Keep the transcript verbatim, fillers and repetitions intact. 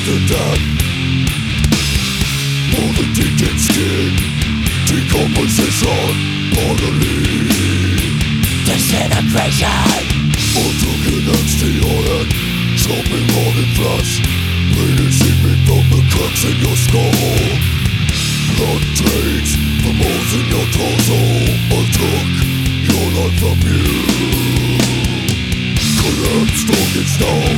to death. More than decayed skin, decomposition, bodily disintegration. Untook against the iron, chopping rotted flesh, releasing me from the cracks in your skull. Blood drains from holes in your torso. I took your life from you. Collapsed on its stone.